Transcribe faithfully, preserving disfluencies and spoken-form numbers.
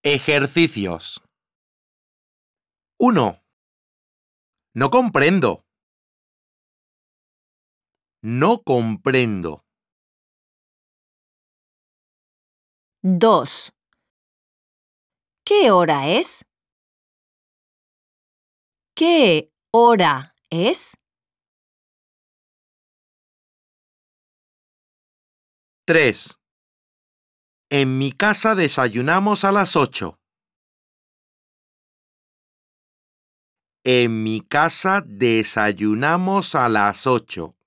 Ejercicios. uno. No comprendo. No comprendo. dos. ¿Qué hora es? ¿Qué hora es? tres. En mi casa desayunamos a las ocho. En mi casa desayunamos a las ocho.